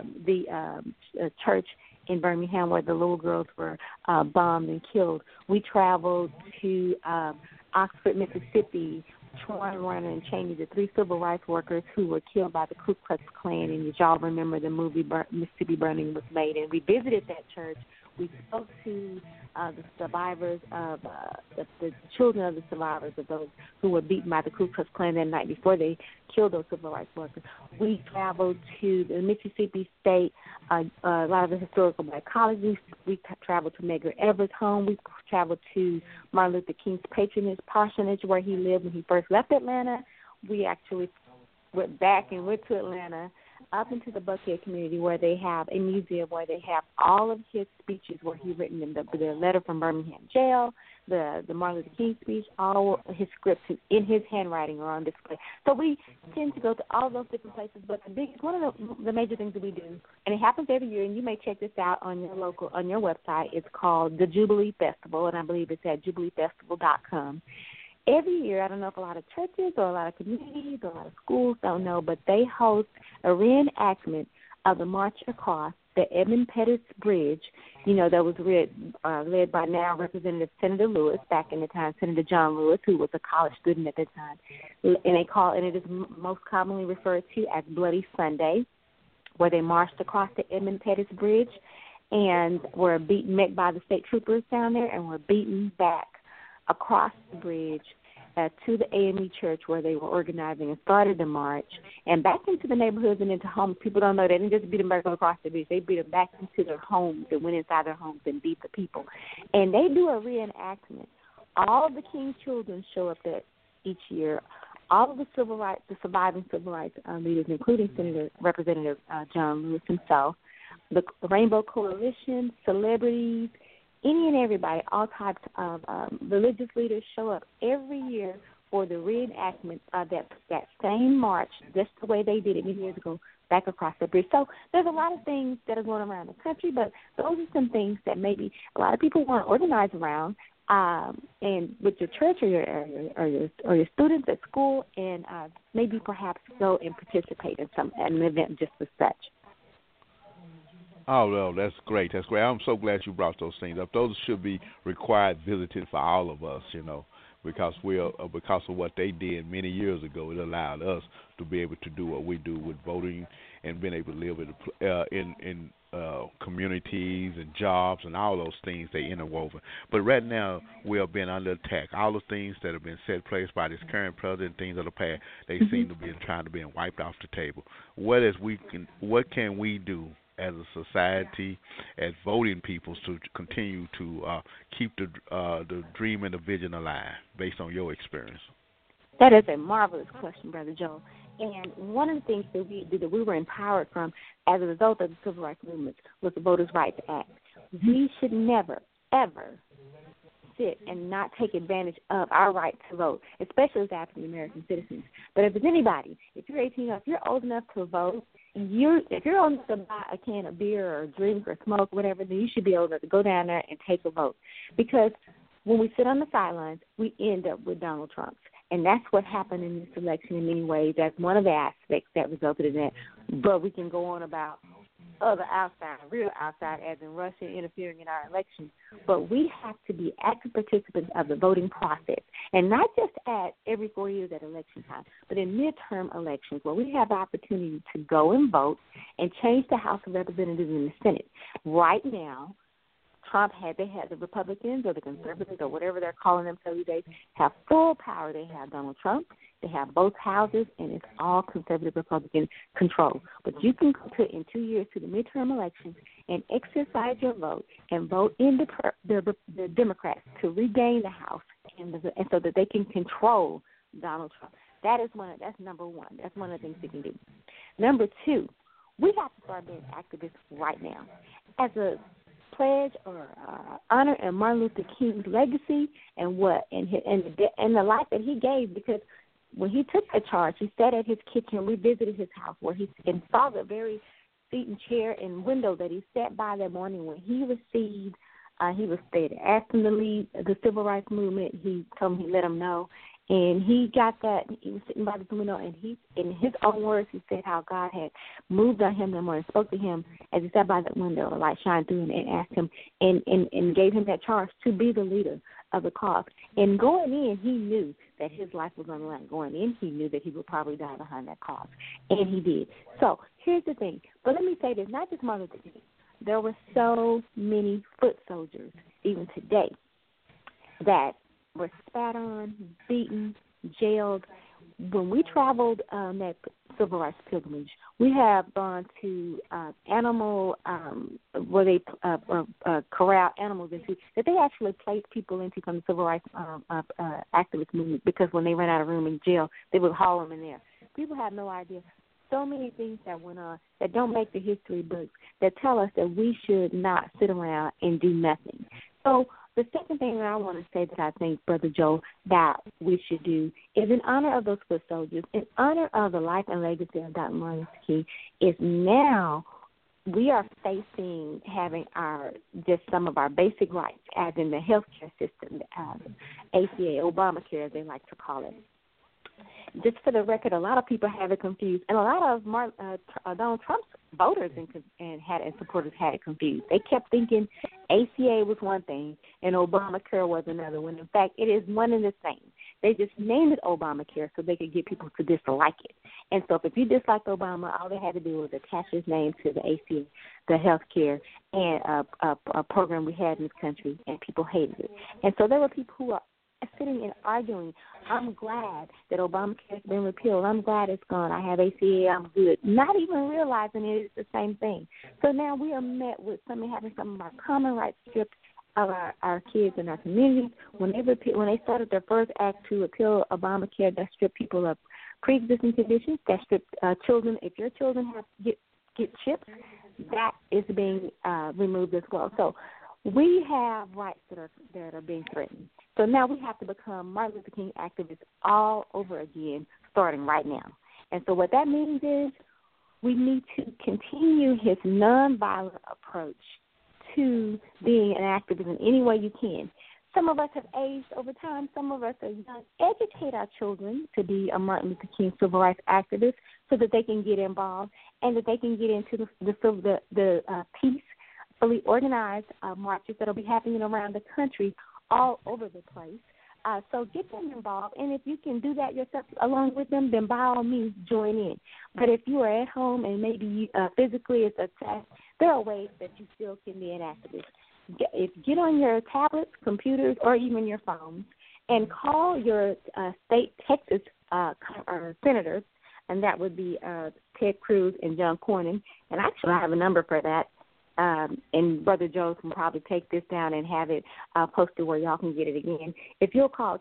the church in Birmingham where the little girls were bombed and killed. We traveled to Oxford, Mississippi, Troy, Warner, and Cheney, the 3 civil rights workers who were killed by the Ku Klux Klan. And y'all remember the movie Mississippi Burning was made. And we visited that church. We spoke to the survivors of the children of the survivors of those who were beaten by the Ku Klux Klan that night before they killed those civil rights workers. We traveled to the Mississippi State, a lot of the historical black colleges. We traveled to Medgar Evers' home. We traveled to Martin Luther King's parsonage where he lived when he first left Atlanta. We actually went back and went to Atlanta, up into the Buckhead community where they have a museum where they have all of his speeches where he written in the letter from Birmingham jail, the Martin Luther King speech, all his scripts in his handwriting are on display. So we tend to go to all those different places, but one of the major things that we do, and it happens every year, and you may check this out on your website, it's called the Jubilee Festival, and I believe it's at jubileefestival.com. Every year, I don't know if a lot of churches or a lot of communities or a lot of schools don't know, but they host a reenactment of the March Across the Edmund Pettus Bridge, that was led by now Representative Senator Lewis, back in the time, Senator John Lewis, who was a college student at the time. And it is most commonly referred to as Bloody Sunday, where they marched across the Edmund Pettus Bridge and were met by the state troopers down there and were beaten back across the bridge to the AME Church where they were organizing and started the march, and back into the neighborhoods and into homes. People don't know they didn't just beat them back across the bridge. They beat them back into their homes and went inside their homes and beat the people. And they do a reenactment. All of the King's children show up there each year. All of the surviving civil rights leaders, including Representative John Lewis himself, the Rainbow Coalition, celebrities, any and everybody, all types of religious leaders show up every year for the reenactment of that same march, just the way they did it many years ago, back across the bridge. So there's a lot of things that are going around the country, but those are some things that maybe a lot of people want to organize around, and with your church or your students at school, and maybe perhaps go and participate in an event just as such. Oh, well, that's great. I'm so glad you brought those things up. Those should be required visiting for all of us, because because of what they did many years ago. It allowed us to be able to do what we do with voting and being able to live in communities and jobs and all those things they interwoven. But right now we are being under attack. All the things that have been set in place by this current president, things of the past, they seem to be trying to be wiped off the table. What can we do as a society, as voting people, to continue to keep the dream and the vision alive, based on your experience? That is a marvelous question, Brother Joel. And one of the things that we were empowered from as a result of the Civil Rights Movement was the Voters' Rights Act. We should never, ever sit and not take advantage of our right to vote, especially as African-American citizens. But if it's anybody, if you're 18, if you're old enough to vote, if you're old enough to buy a can of beer or drink or smoke, whatever, then you should be old enough to go down there and take a vote. Because when we sit on the sidelines, we end up with Donald Trump. And that's what happened in this election in many ways. That's one of the aspects that resulted in that. But we can go on about other outside, real outside, as in Russia interfering in our elections. But we have to be active participants of the voting process, and not just at every 4 years at election time, but in midterm elections where we have the opportunity to go and vote and change the House of Representatives and the Senate. Right now, they had the Republicans or the conservatives or whatever they're calling themselves these days have full power. They have Donald Trump. They have both houses, and it's all conservative Republican control. But you can put in 2 years to the midterm elections and exercise your vote and vote in the Democrats to regain the House and so that they can control Donald Trump. That's number one. That's one of the things we can do. Number two, we have to start being activists right now. As a pledge or honor in Martin Luther King's legacy and the life that he gave, because when he took the charge, he sat at his kitchen. We visited his house where he saw the very seat and chair and window that he sat by that morning when he received. He was there to ask him to lead the Civil Rights Movement. He told him, he let him know. And he got that. He was sitting by the window, and he, in his own words, he said how God had moved on him that morning, spoke to him as he sat by that window, the light shined through, and asked him, and gave him that charge to be the leader of the cause. And going in, he knew that his life was on the line. Going in, he knew that he would probably die behind that cause, and he did. So here's the thing. But let me say this, not just Martin Luther King. There were so many foot soldiers, even today, that were spat on, beaten, jailed. When we traveled that civil rights pilgrimage, we have gone to animal where they corral animals into, that they actually placed people into from the civil rights activist movement, because when they ran out of room in jail, they would haul them in there. People have no idea. So many things that went on that don't make the history books, that tell us that we should not sit around and do nothing. So the second thing that I want to say that I think, Brother Joe, that we should do is in honor of those foot soldiers, in honor of the life and legacy of Dr. Martin Luther King, is now we are facing having some of our basic rights, as in the healthcare system, ACA, Obamacare, as they like to call it. Just for the record, a lot of people have it confused, and a lot of Donald Trump's voters and supporters had it confused. They kept thinking ACA was one thing and Obamacare was another, when in fact it is one and the same. They just named it Obamacare so they could get people to dislike it. And so if you disliked Obama, all they had to do was attach his name to the ACA, the health care, and a program we had in this country, and people hated it. And so there were people who are sitting and arguing, I'm glad that Obamacare has been repealed. I'm glad it's gone. I have ACA. I'm good. Not even realizing it's the same thing. So now we are met with having some of our common rights stripped of our kids in our communities. When they started their first act to repeal Obamacare, that stripped people of pre-existing conditions, that stripped children. If your children get chips, that is being removed as well. So we have rights that are being threatened. So now we have to become Martin Luther King activists all over again, starting right now. And so what that means is we need to continue his nonviolent approach to being an activist in any way you can. Some of us have aged over time. Some of us are young. Educate our children to be a Martin Luther King civil rights activist so that they can get involved and that they can get into the peacefully organized marches that will be happening around the country all over the place, So get them involved, and if you can do that yourself along with them, then by all means join in. But if you are at home and maybe physically it's a test, there are ways that you still can be an activist. Get on your tablets, computers, or even your phones, and call your state Texas senators, and that would be Ted Cruz and John Cornyn. And actually, I have a number for that. And Brother Joe can probably take this down and have it posted where y'all can get it again. If you'll call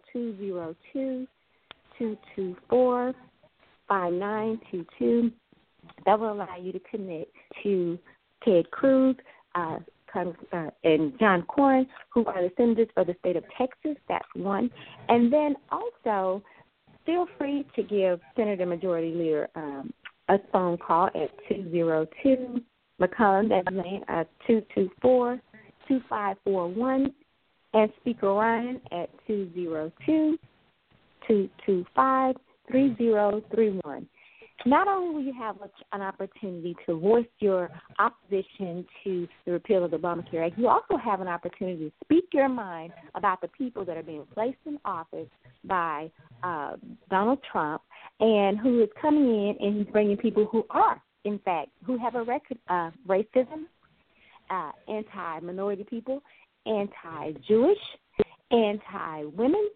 202-224-5922, that will allow you to connect to Ted Cruz and John Cornyn, who are the senators for the state of Texas. That's one. And then also, feel free to give Senator Majority Leader a phone call at 202 McCollum, that's name, 224-2541, and Speaker Ryan at 202-225-3031. Not only will you have an opportunity to voice your opposition to the repeal of the Obamacare Act, you also have an opportunity to speak your mind about the people that are being placed in office by Donald Trump, and who is coming in and he's bringing people who are, in fact, who have a record of racism, anti-minority people, anti-Jewish, anti-women,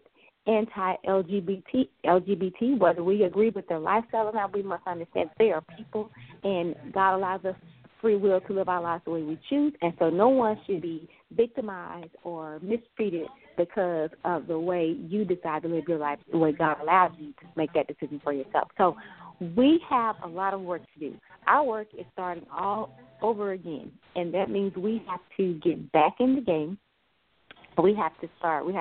anti-LGBT, whether we agree with their lifestyle or not, we must understand they are people, and God allows us free will to live our lives the way we choose, and so no one should be victimized or mistreated because of the way you decide to live your life, the way God allows you to make that decision for yourself. So we have a lot of work to do. Our work is starting all over again, and that means we have to get back in the game. We have to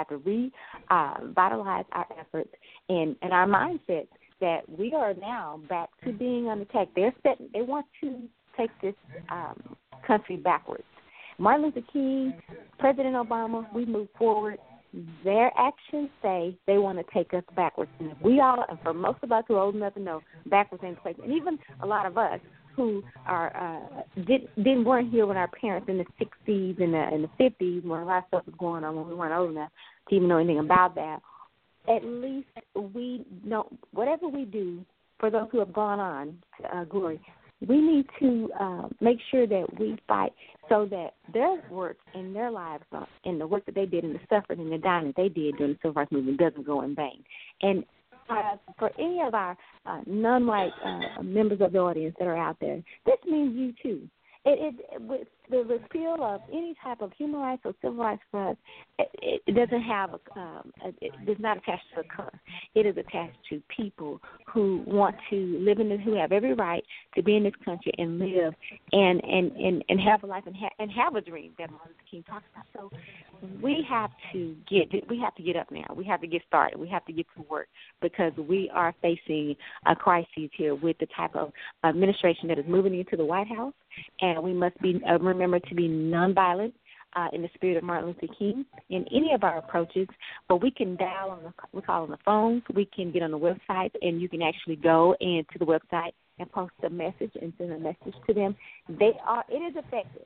revitalize our efforts and our mindsets that we are now back to being on attack. They want to take this country backwards. Martin Luther King, President Obama, we move forward. Their actions say they want to take us backwards. And if we all, and for most of us who are old enough to know, backwards ain't the place. And even a lot of us who are weren't here when our parents in the 60s and the 50s, when a lot of stuff was going on when we weren't old enough to even know anything about that, at least we know whatever we do for those who have gone on to glory, we need to make sure that we fight so that their work in their lives and the work that they did and the suffering and the dying that they did during the Civil Rights Movement doesn't go in vain. And for any of our non-white members of the audience that are out there, this means you too. With the repeal of any type of human rights or civil rights for us, it doesn't have it is not attached to a color. It is attached to people who want to live in this, who have every right to be in this country and live and have a life and have a dream that Martin Luther King talks about. So we have to get up now. We have to get started. We have to get to work because we are facing a crisis here with the type of administration that is moving into the White House, and we must be remember to be nonviolent in the spirit of Martin Luther King in any of our approaches. But we can dial on we call on the phones. We can get on the website, and you can actually go into the website and post a message and send a message to them. It is effective.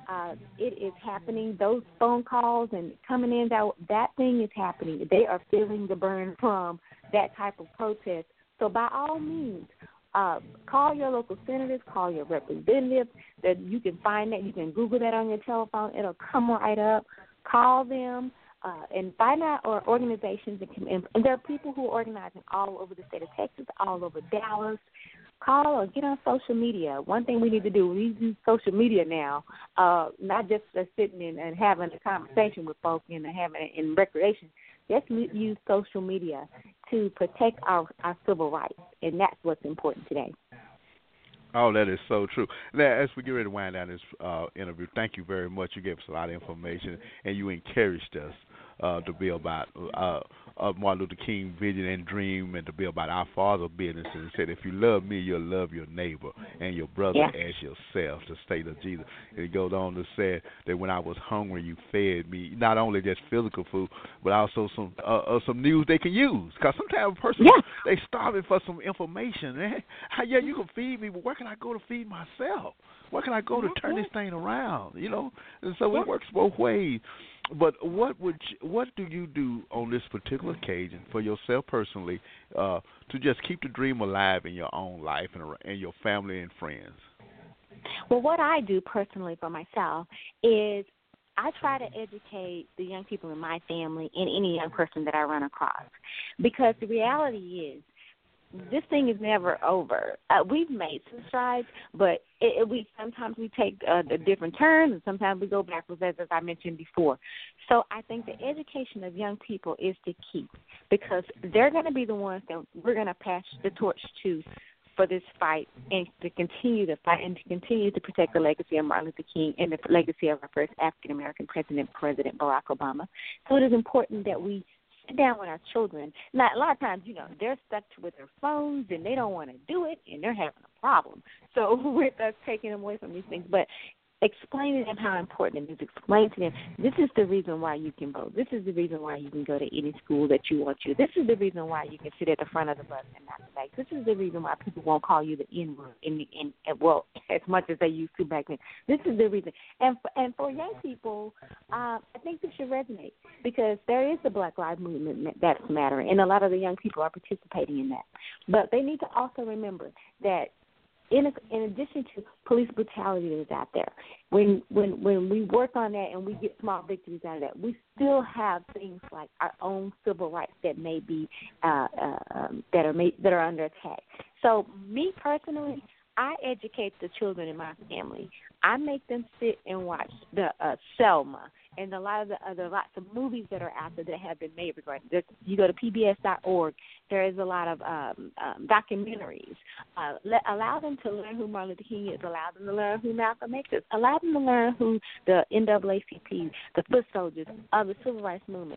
It is happening. Those phone calls and coming in, that thing is happening. They are feeling the burn from that type of protest. So by all means, call your local senators, call your representatives. That you can find that. You can Google that on your telephone. It'll come right up. Call them and find out organizations. And there are people who are organizing all over the state of Texas, all over Dallas. Call or get on social media. One thing we need to do, we use social media now, not just sitting and having a conversation with folks and having it in recreation. Let's use social media to protect our civil rights, and that's what's important today. Oh, that is so true. Now, as we get ready to wind down this interview, thank you very much. You gave us a lot of information, and you encouraged us to be about Martin Luther King vision and dream, and to be about our Father business. And said, if you love me, you'll love your neighbor and your brother as yourself, the state of Jesus. And it goes on to say that when I was hungry, you fed me, not only just physical food, but also some news they can use. Because sometimes a person, they starving for some information. Yeah, you can feed me, but where can I go to feed myself? Where can I go to turn this thing around? You know? And so it works both ways. But what do you do on this particular occasion for yourself personally to just keep the dream alive in your own life and your family and friends? Well, what I do personally for myself is I try to educate the young people in my family and any young person that I run across, because the reality is this thing is never over. We've made some strides, but sometimes we take a different turn, and sometimes we go backwards, as I mentioned before. So I think the education of young people is the key, because they're going to be the ones that we're going to pass the torch to for this fight, and to continue to fight and to continue to protect the legacy of Martin Luther King and the legacy of our first African-American president, President Barack Obama. So it is important that we sit down with our children. Now, a lot of times, they're stuck with their phones and they don't want to do it, and they're having a problem. So with us taking them away from these things, but explain to them how important it is. Explain to them, this is the reason why you can vote. This is the reason why you can go to any school that you want to. This is the reason why you can sit at the front of the bus and not the back. This is the reason why people won't call you the N-word, well, as much as they used to back then. This is the reason. And for young people, I think this should resonate, because there is the Black Lives Movement that's mattering, and a lot of the young people are participating in that. But they need to also remember that in addition to police brutality that is out there, when we work on that and we get small victories out of that, we still have things like our own civil rights that may be that are under attack. So me personally, I educate the children in my family. I make them sit and watch the Selma and a lot of the other lots of movies that are out there that have been made regarding this. You go to PBS.org. There is a lot of documentaries. Allow them to learn who Martin Luther King is. Allow them to learn who Malcolm X is. Allow them to learn who the NAACP, the foot soldiers of the Civil Rights Movement.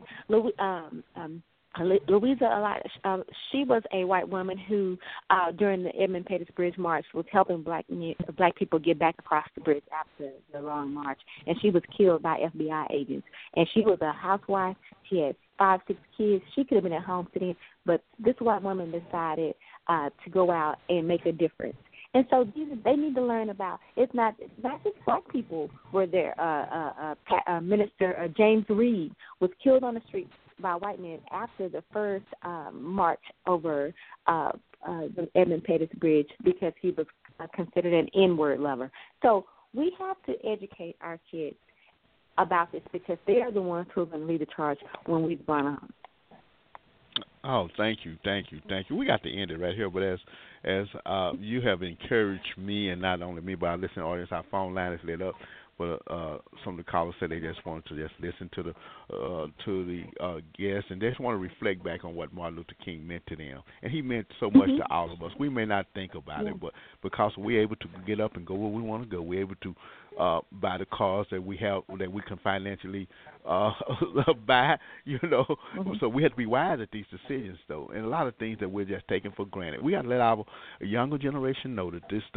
Louisa Alida, she was a white woman who, during the Edmund Pettus Bridge March, was helping black people get back across the bridge after the long march, and she was killed by FBI agents. And she was a housewife. She had 5, 6 kids. She could have been at home sitting, but this white woman decided to go out and make a difference. And so they need to learn about, it's not just black people were there. Minister James Reed was killed on the street by white men after the first march over the Edmund Pettus Bridge, because he was considered an N-word lover. So we have to educate our kids about this, because they are the ones who are going to lead the charge when we've gone on. Oh, thank you. We got to end it right here, but as you have encouraged me, and not only me, but our listening audience, our phone line is lit up. But some of the callers said they just wanted to just listen to the guests, and they just want to reflect back on what Martin Luther King meant to them, and he meant so much to all of us. We may not think about it, but because we're able to get up and go where we want to go, we're able to buy the cars that we have, that we can financially buy. So we have to be wise at these decisions, though, and a lot of things that we're just taking for granted. We got to let our younger generation know that these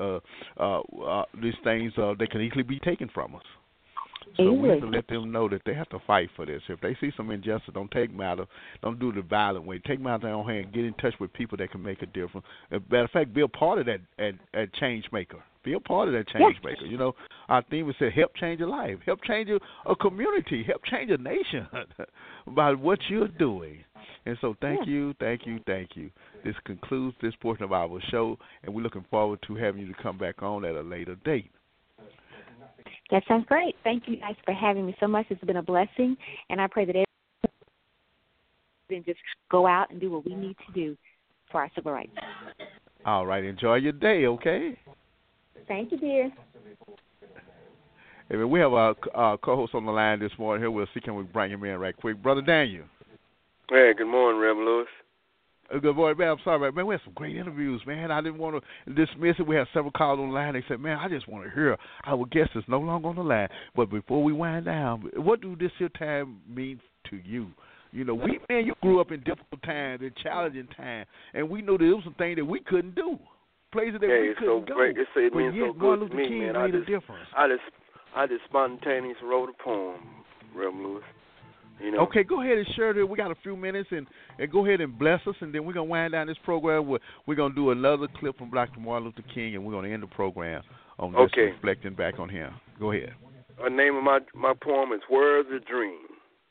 things they can easily be taken from us. So we have to let them know that they have to fight for this. If they see some injustice, don't do it the violent way. Take matters in their own hand. Get in touch with people that can make a difference. As a matter of fact, be a part of that change maker. Be a part of that change maker. Our theme is say, help change a life, help change a community, help change a nation by what you're doing. And so thank you. This concludes this portion of our show, and we're looking forward to having you to come back on at a later date. That sounds great. Thank you guys for having me so much. It's been a blessing, and I pray that everyone just go out and do what we need to do for our civil rights. All right. Enjoy your day, okay? Thank you, dear. Hey, we have our co-host on the line this morning here. We'll see can we bring him in right quick. Brother Daniel. Hey, good morning, Rev. Lewis. Good morning, man. I'm sorry, man. We had some great interviews, man. I didn't want to dismiss it. We had several calls on the line. They said, man, I just want to hear our guest is no longer on the line. But before we wind down, what do this here time mean to you? You grew up in difficult times, in challenging times, and we know that there was some things that we couldn't do, places that we couldn't go. It means so good to me, King man. made a difference. I just spontaneously wrote a poem, Rev. Lewis. Okay, go ahead and share it. We got a few minutes, and go ahead and bless us, and then we're going to wind down this program. We're going to do another clip from Dr. Martin Luther King, and we're going to end the program on this reflecting back on him. Go ahead. The name of my poem is Where's the Dream?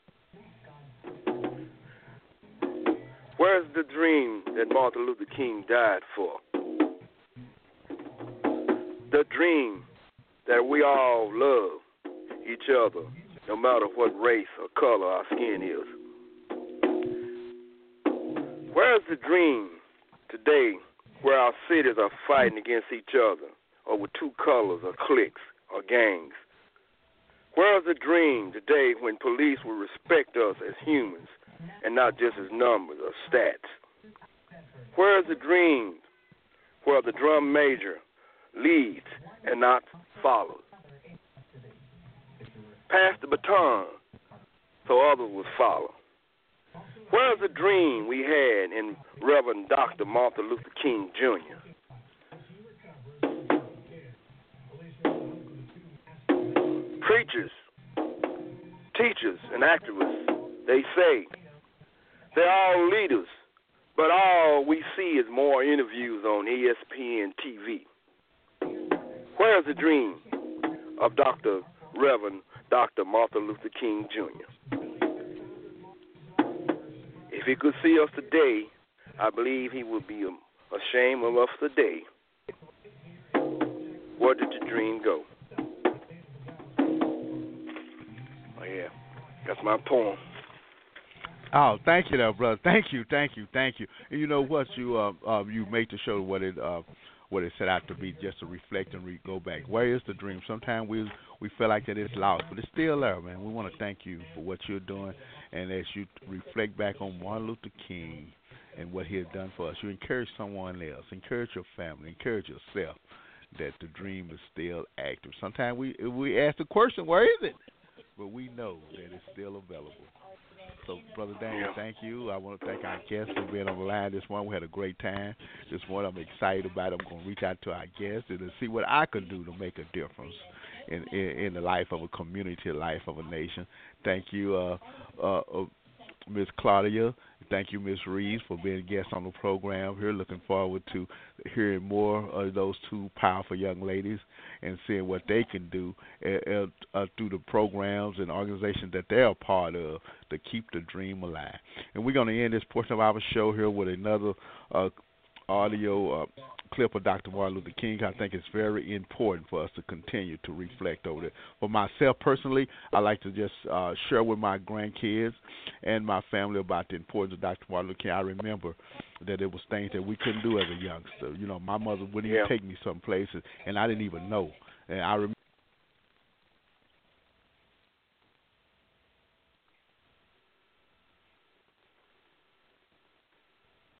Where's the dream that Martin Luther King died for? The dream that we all love each other, no matter what race or color our skin is. Where's the dream today where our cities are fighting against each other over two colors or cliques or gangs? Where's the dream today when police will respect us as humans and not just as numbers or stats? Where's the dream where the drum major leads and not follows? Pass the baton so others will follow. Where's the dream we had in Reverend Dr. Martin Luther King Jr.? Preachers, teachers, and activists, they say they're all leaders, but all we see is more interviews on ESPN TV. Where's the dream of Reverend Dr. Martin Luther King Jr.? If he could see us today, I believe he would be ashamed of us today. Where did your dream go? Oh, yeah, that's my poem. Oh, thank you, there, brother. Thank you. And you know what? You make the show what it set out to be, just to reflect and go back. Where is the dream? Sometimes we feel like that it's lost, but it's still there, man. We want to thank you for what you're doing, and as you reflect back on Martin Luther King and what he has done for us, you encourage someone else, encourage your family, encourage yourself that the dream is still active. Sometimes we ask the question, where is it? But we know that it's still available. So, Brother Daniel, thank you. I want to thank our guests for being on the line this morning. We had a great time this morning. I'm excited about it. I'm going to reach out to our guests and to see what I can do to make a difference in the life of a community, life of a nation. Thank you, Ms. Claudia. Thank you, Ms. Reeves, for being a guest on the program here. Looking forward to hearing more of those two powerful young ladies and seeing what they can do through the programs and organizations that they're a part of to keep the dream alive. And we're going to end this portion of our show here with another audio clip of Dr. Martin Luther King. I think it's very important for us to continue to reflect over it. For myself personally, I like to just share with my grandkids and my family about the importance of Dr. Martin Luther King. I remember that it was things that we couldn't do as a youngster. You know, my mother wouldn't even take me some places, and I didn't even know. And I remember